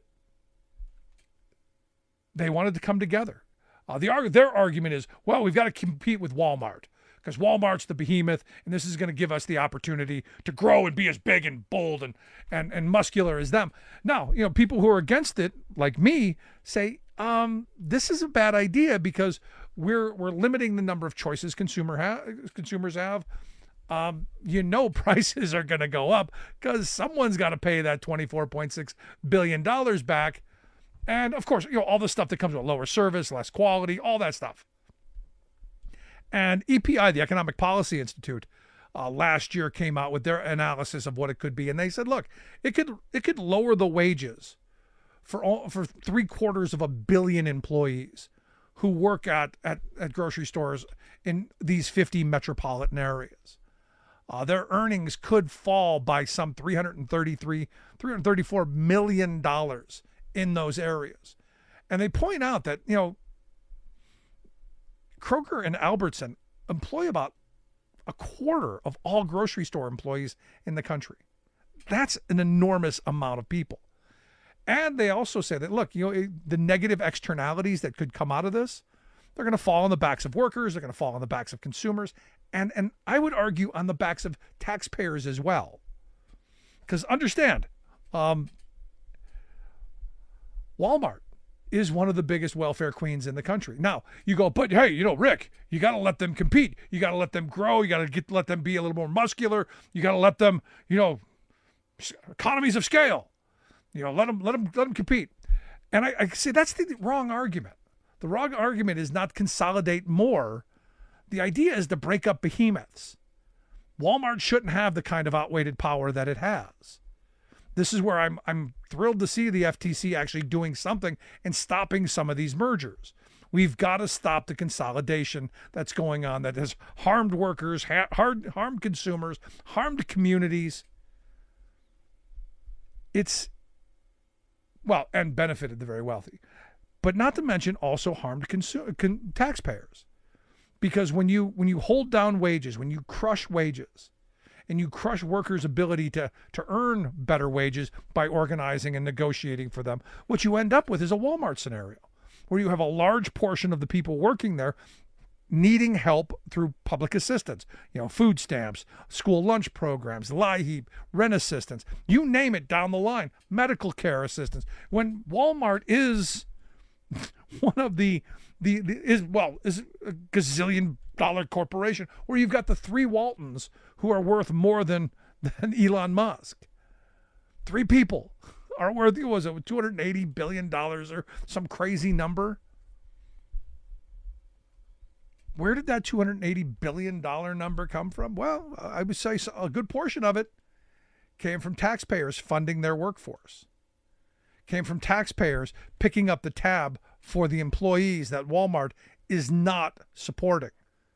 they wanted to come together. Uh, the their argument is, well, we've got to compete with Walmart because Walmart's the behemoth, and this is going to give us the opportunity to grow and be as big and bold and and and muscular as them. Now, you know, people who are against it, like me, say um, this is a bad idea because we're we're limiting the number of choices consumer ha- consumers have. Um, you know, prices are going to go up because someone's got to pay that twenty-four point six billion dollars back. And of course, you know, all the stuff that comes with lower service, less quality, all that stuff. And E P I, the Economic Policy Institute, uh, last year came out with their analysis of what it could be. And they said, look, it could it could lower the wages for all, for three quarters of a billion employees who work at, at, at grocery stores in these fifty metropolitan areas. Uh, their earnings could fall by some three hundred thirty-three, three hundred thirty-four million dollars in those areas. And they point out that, you know, Kroger and Albertson employ about a quarter of all grocery store employees in the country. That's an enormous amount of people. And they also say that, look, you know, the negative externalities that could come out of this, they're going to fall on the backs of workers, they're going to fall on the backs of consumers, and and I would argue on the backs of taxpayers as well. Because understand, um, Walmart is one of the biggest welfare queens in the country. Now, you go, but hey, you know, Rick, you got to let them compete. You got to let them grow. You got to get let them be a little more muscular. You got to let them, you know, economies of scale. You know, let them let them let them compete. And I, I say that's the wrong argument. The wrong argument is not consolidate more. The idea is to break up behemoths. Walmart shouldn't have the kind of outweighted power that it has. This is where I'm I'm thrilled to see the F T C actually doing something and stopping some of these mergers. We've got to stop the consolidation that's going on that has harmed workers, ha- hard, harmed consumers, harmed communities. It's, well, and benefited the very wealthy, but not to mention also harmed consu- con- taxpayers. Because when you when you hold down wages, when you crush wages, and you crush workers' ability to, to earn better wages by organizing and negotiating for them, what you end up with is a Walmart scenario where you have a large portion of the people working there needing help through public assistance, you know, food stamps, school lunch programs, LIHEAP, rent assistance, you name it down the line, medical care assistance. When Walmart is one of the, the, the is, well, is a gazillion dollar corporation where you've got the three Waltons who are worth more than, than Elon Musk. Three people are worth, what was it, two hundred eighty billion dollars or some crazy number? Where did that two hundred eighty billion dollars number come from? Well, I would say a good portion of it came from taxpayers funding their workforce. Came from taxpayers picking up the tab for the employees that Walmart is not supporting.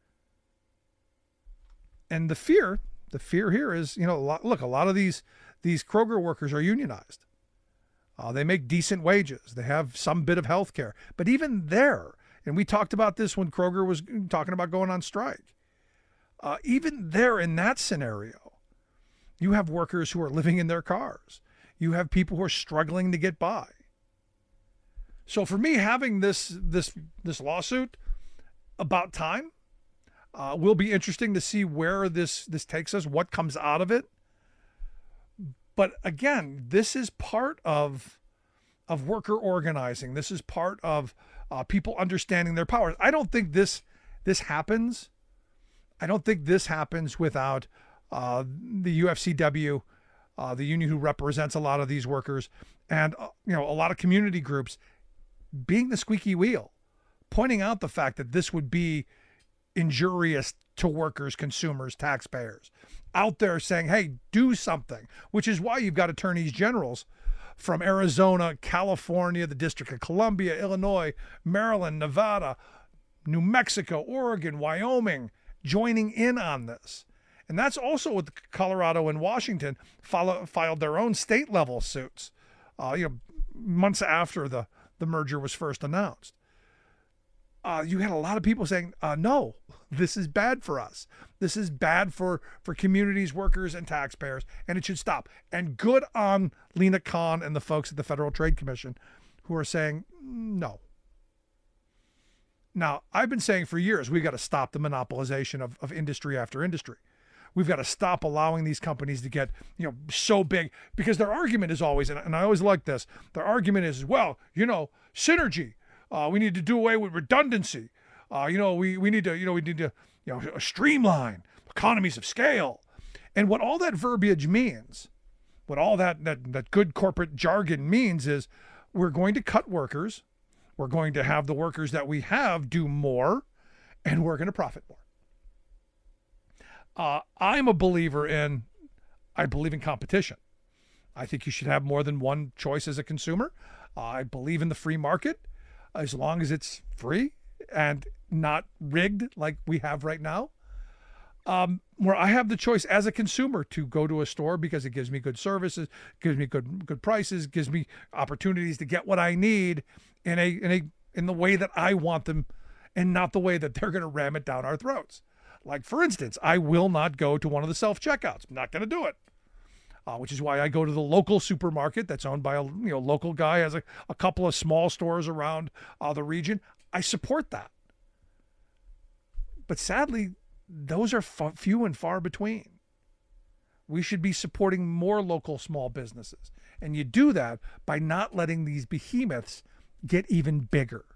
And the fear, the fear here is, you know, a lot, look, a lot of these, these Kroger workers are unionized. Uh, they make decent wages. They have some bit of health care. But even there, and we talked about this when Kroger was talking about going on strike, uh, even there in that scenario, you have workers who are living in their cars. You have people who are struggling to get by. So for me, having this this this lawsuit, about time. Uh, will be interesting to see where this this takes us, what comes out of it. But again, this is part of of worker organizing. This is part of uh, people understanding their powers. I don't think this this happens. I don't think this happens without uh, the U F C W, uh, the union who represents a lot of these workers, and uh, you know, a lot of community groups being the squeaky wheel, pointing out the fact that this would be injurious to workers, consumers, taxpayers, out there saying, hey, do something, which is why you've got attorneys generals from Arizona, California, the District of Columbia, Illinois, Maryland, Nevada, New Mexico, Oregon, Wyoming, joining in on this. And that's also what Colorado and Washington follow, filed their own state level suits, uh, you know, months after the, the merger was first announced. Uh, you had a lot of people saying, uh, no, this is bad for us. This is bad for, for communities, workers, and taxpayers, and it should stop. And good on Lena Khan and the folks at the Federal Trade Commission who are saying, no. Now, I've been saying for years, we've got to stop the monopolization of, of industry after industry. We've got to stop allowing these companies to get, you know, so big, because their argument is always, and, and I always like this, their argument is, well, you know, synergy. Uh, we need to do away with redundancy. Uh, you know, we, we need to, you know, we need to, you know, streamline, economies of scale. And what all that verbiage means, what all that, that, that good corporate jargon means is we're going to cut workers. We're going to have the workers that we have do more, and we're going to profit more. Uh, I'm a believer in, I believe in competition. I think you should have more than one choice as a consumer. Uh, I believe in the free market. As long as it's free and not rigged like we have right now, um, where I have the choice as a consumer to go to a store because it gives me good services, gives me good good prices, gives me opportunities to get what I need in a in a in the way that I want them, and not the way that they're going to ram it down our throats. Like, for instance, I will not go to one of the self-checkouts. I'm not going to do it. Uh, which is why I go to the local supermarket that's owned by a you know local guy, has a, a couple of small stores around uh, the region. I support that. But sadly, those are f- few and far between. We should be supporting more local small businesses. And you do that by not letting these behemoths get even bigger.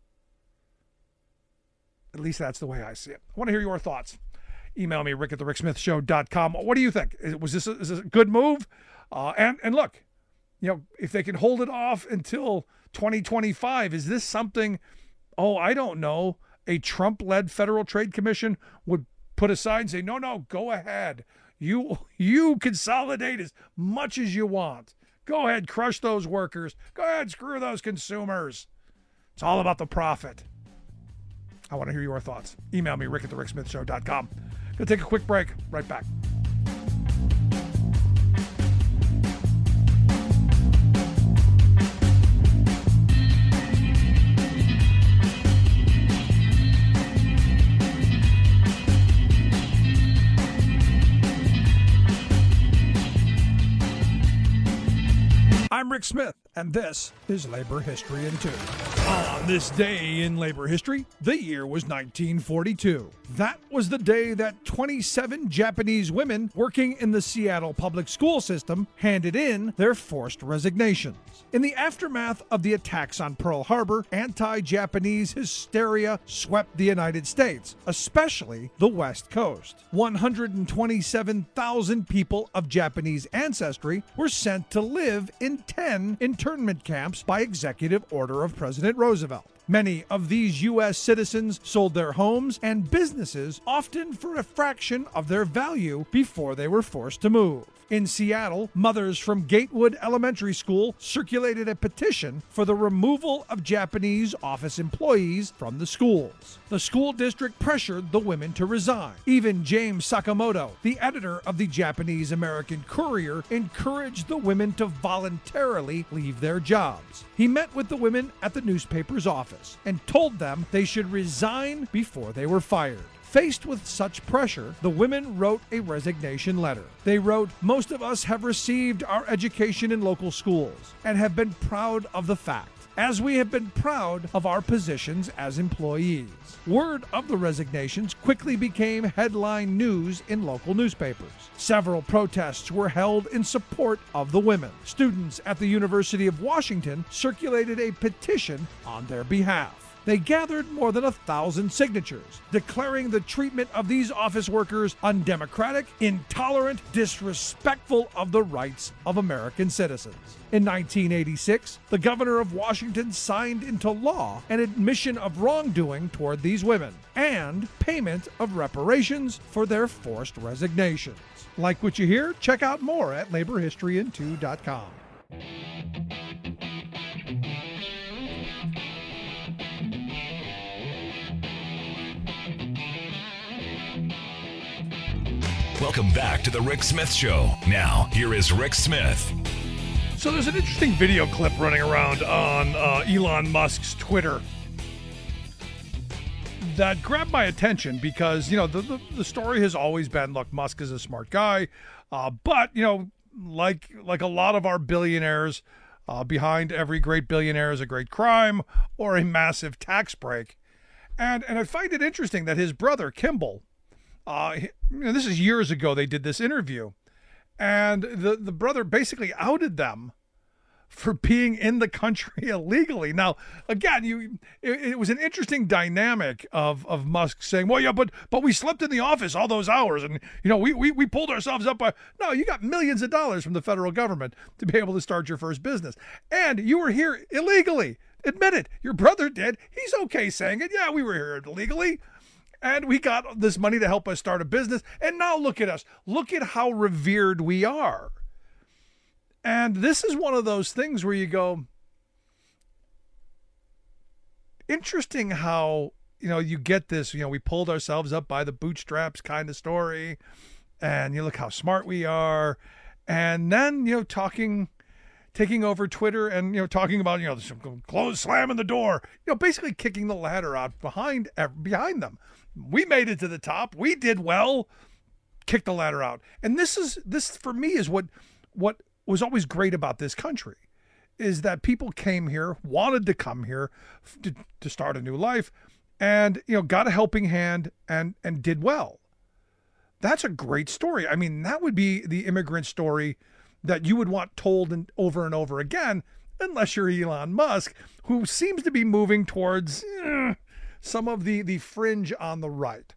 At least that's the way I see it. I want to hear your thoughts. Email me, rick at the rick smith show dot com. What do you think? Was this a, is this a good move? Uh, and, and look, you know, if they can hold it off until twenty twenty-five, is this something, oh, I don't know, a Trump-led Federal Trade Commission would put aside and say, no, no, go ahead. You, you consolidate as much as you want. Go ahead, crush those workers. Go ahead, screw those consumers. It's all about the profit. I want to hear your thoughts. Email me, rick at the rick smith show dot com. Gonna take a quick break. Right back. Rick Smith, and this is Labor History in Two. On this day in labor history, the year was nineteen forty-two. That was the day that twenty-seven Japanese women working in the Seattle public school system handed in their forced resignations. In the aftermath of the attacks on Pearl Harbor, anti-Japanese hysteria swept the United States, especially the West Coast. one hundred twenty-seven thousand people of Japanese ancestry were sent to live in ten internment camps by executive order of President Roosevelt. Many of these U S citizens sold their homes and businesses, often for a fraction of their value, before they were forced to move. In Seattle, mothers from Gatewood Elementary School circulated a petition for the removal of Japanese office employees from the schools. The school district pressured the women to resign. Even James Sakamoto, the editor of the Japanese American Courier, encouraged the women to voluntarily leave their jobs. He met with the women at the newspaper's office and told them they should resign before they were fired. Faced with such pressure, the women wrote a resignation letter. They wrote, "Most of us have received our education in local schools and have been proud of the fact, as we have been proud of our positions as employees." Word of the resignations quickly became headline news in local newspapers. Several protests were held in support of the women. Students at the University of Washington circulated a petition on their behalf. They gathered more than a thousand signatures, declaring the treatment of these office workers undemocratic, intolerant, disrespectful of the rights of American citizens. In nineteen eighty-six, the governor of Washington signed into law an admission of wrongdoing toward these women and payment of reparations for their forced resignations. Like what you hear? Check out more at labor history in two dot com. Welcome back to the Rick Smith Show. Now, here is Rick Smith. So there's an interesting video clip running around on uh, Elon Musk's Twitter that grabbed my attention because, you know, the, the, the story has always been, look, Musk is a smart guy, uh, but, you know, like like a lot of our billionaires, uh, behind every great billionaire is a great crime or a massive tax break. And, and I find it interesting that his brother, Kimball, Uh, you know, this is years ago they did this interview, and the, the brother basically outed them for being in the country illegally. Now, again, you it, it was an interesting dynamic of, of Musk saying, well, yeah, but but we slept in the office all those hours, and, you know, we, we, we pulled ourselves up by... No, you got millions of dollars from the federal government to be able to start your first business. And you were here illegally. Admit it. Your brother did. He's okay saying it. Yeah, we were here illegally. And we got this money to help us start a business. And now look at us. Look at how revered we are. And this is one of those things where you go, interesting how, you know, you get this, you know, we pulled ourselves up by the bootstraps kind of story. And you look how smart we are. And then, you know, talking, taking over Twitter and, you know, talking about, you know, close, slamming the door, you know, basically kicking the ladder out behind, behind them. We made it to the top. We did well. Kick the ladder out. And this is this for me is what what was always great about this country, is that people came here, wanted to come here to, to start a new life, and, you know, got a helping hand and and did well. That's a great story. I mean, that would be the immigrant story that you would want told and over and over again, unless you're Elon Musk, who seems to be moving towards eh, some of the, the fringe on the right.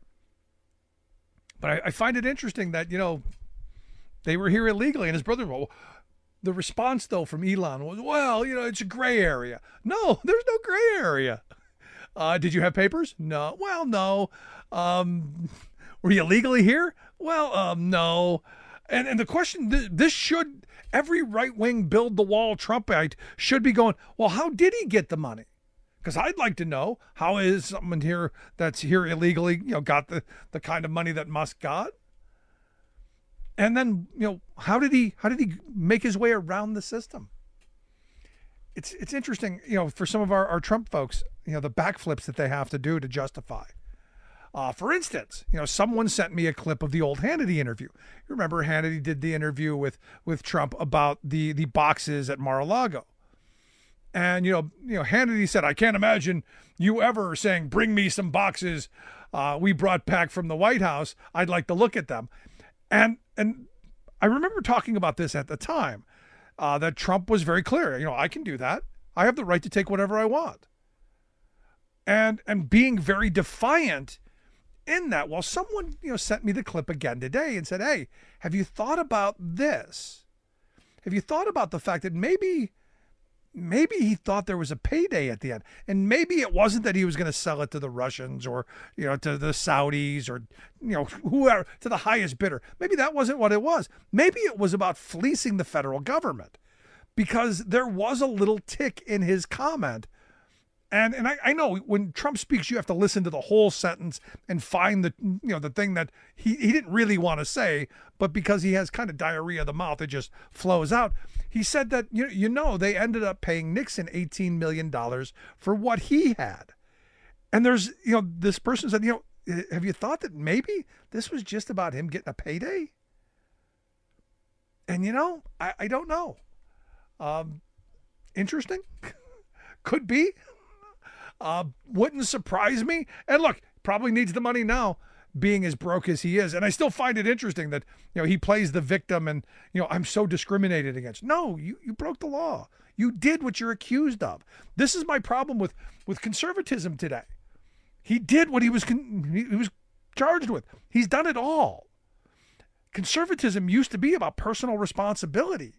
But I, I find it interesting that, you know, they were here illegally, and his brother, well, the response, though, from Elon was, well, you know, it's a gray area. No, there's no gray area. Uh, did you have papers? No. Well, no. Um, were you illegally here? Well, um, no. And and the question, th- this should, every right-wing build the wall Trumpite should be going, well, how did he get the money? Because I'd like to know, how is someone here that's here illegally, you know, got the, the kind of money that Musk got? And then, you know, how did he how did he make his way around the system? It's it's interesting, you know, for some of our, our Trump folks, you know, the backflips that they have to do to justify. Uh, for instance, you know, someone sent me a clip of the old Hannity interview. You remember Hannity did the interview with with Trump about the the boxes at Mar-a-Lago. And, you know, you know, Hannity said, I can't imagine you ever saying, bring me some boxes uh, we brought back from the White House. I'd like to look at them. And and I remember talking about this at the time, uh, that Trump was very clear. You know, I can do that. I have the right to take whatever I want. And and being very defiant in that. Well, someone, you know, sent me the clip again today and said, hey, have you thought about this? Have you thought about the fact that maybe... Maybe he thought there was a payday at the end, and maybe it wasn't that he was going to sell it to the Russians or, you know, to the Saudis or, you know, whoever, to the highest bidder. Maybe that wasn't what it was. Maybe it was about fleecing the federal government, because there was a little tick in his comment. And and I, I know when Trump speaks, you have to listen to the whole sentence and find the, you know, the thing that he, he didn't really want to say, but because he has kind of diarrhea of the mouth, it just flows out. He said that, you, you know, they ended up paying Nixon eighteen million dollars for what he had. And there's, you know, this person said, you know, have you thought that maybe this was just about him getting a payday? And, you know, I, I don't know. Um, interesting. Could be. Uh, wouldn't surprise me. And look, probably needs the money now, being as broke as he is. And I still find it interesting that, you know, he plays the victim and, you know, I'm so discriminated against. No, you, you broke the law. You did what you're accused of. This is my problem with, with conservatism today. He did what he was, con- he was charged with. He's done it all. Conservatism used to be about personal responsibility.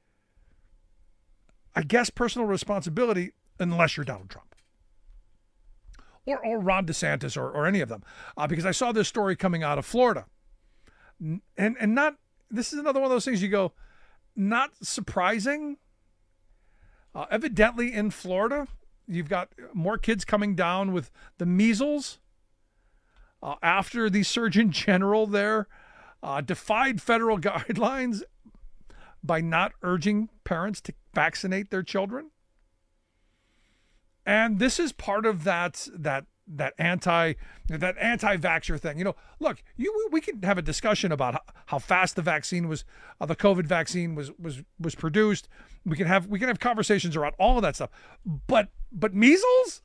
I guess personal responsibility, unless you're Donald Trump. Or, or Ron DeSantis or, or any of them, uh, because I saw this story coming out of Florida. And, and not, this is another one of those things you go, not surprising. Uh, evidently in Florida, you've got more kids coming down with the measles uh, after the Surgeon General there uh, defied federal guidelines by not urging parents to vaccinate their children. And this is part of that that that anti that anti-vaxxer thing. You know, look, you we can have a discussion about how, how fast the vaccine was, uh, the COVID vaccine was was was produced. We can have we can have conversations around all of that stuff. But but measles,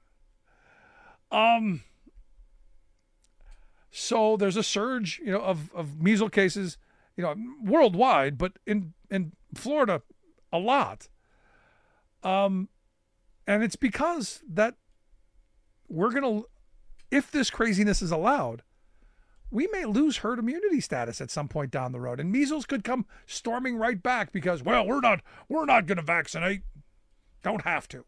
um. So there's a surge, you know, of of measles cases, you know, worldwide, but in in Florida, a lot. Um. And it's because that we're going to, if this craziness is allowed, we may lose herd immunity status at some point down the road. And measles could come storming right back because, well, we're not, we're not going to vaccinate. Don't have to.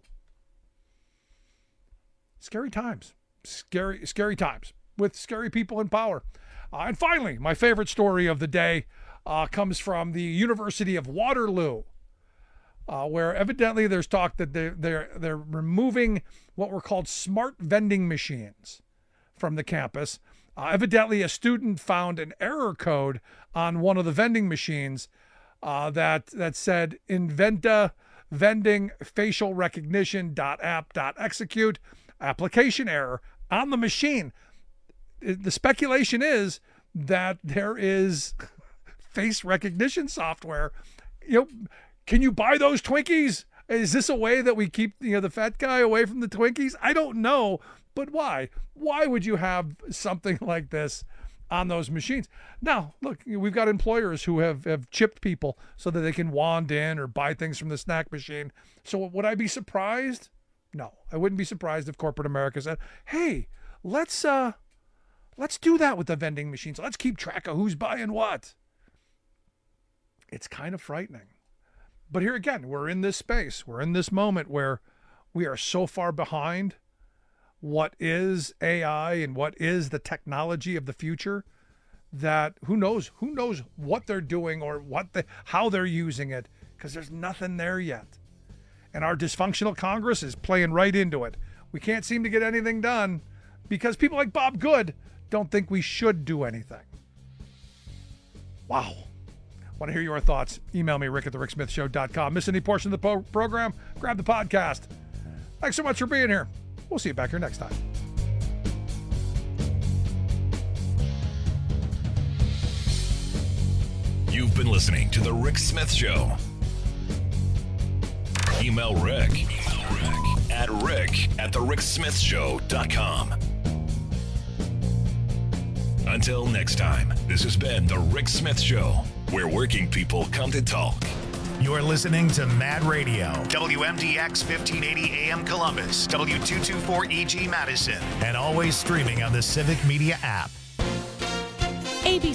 Scary times. Scary, scary times with scary people in power. Uh, and finally, my favorite story of the day uh, comes from the University of Waterloo. Uh, where evidently there's talk that they're, they're, they're removing what were called smart vending machines from the campus. Uh, evidently, a student found an error code on one of the vending machines uh, that, that said Inventa vending facial recognition dot app dot execute application error on the machine. The speculation is that there is face recognition software. You know, can you buy those Twinkies? Is this a way that we keep, you know, the fat guy away from the Twinkies? I don't know, but why? Why would you have something like this on those machines? Now, look, we've got employers who have, have chipped people so that they can wand in or buy things from the snack machine. So would I be surprised? No, I wouldn't be surprised if corporate America said, hey, let's uh, let's do that with the vending machines. Let's keep track of who's buying what. It's kind of frightening. But here again, we're in this space. We're in this moment where we are so far behind what is A I and what is the technology of the future that who knows, who knows what they're doing or what they, how they're using it, because there's nothing there yet. And our dysfunctional Congress is playing right into it. We can't seem to get anything done because people like Bob Good don't think we should do anything. Wow. Want to hear your thoughts? Email me, rick at the rick smith show dot com. Miss any portion of the po- program? Grab the podcast. Thanks so much for being here. We'll see you back here next time. You've been listening to The Rick Smith Show. Email Rick, Email Rick at rick at the rick smith show dot com. Until next time, this has been The Rick Smith Show, where working people come to talk. You're listening to Mad Radio, W M D X fifteen eighty A M Columbus, W two twenty-four E G Madison, and always streaming on the Civic Media app. A B C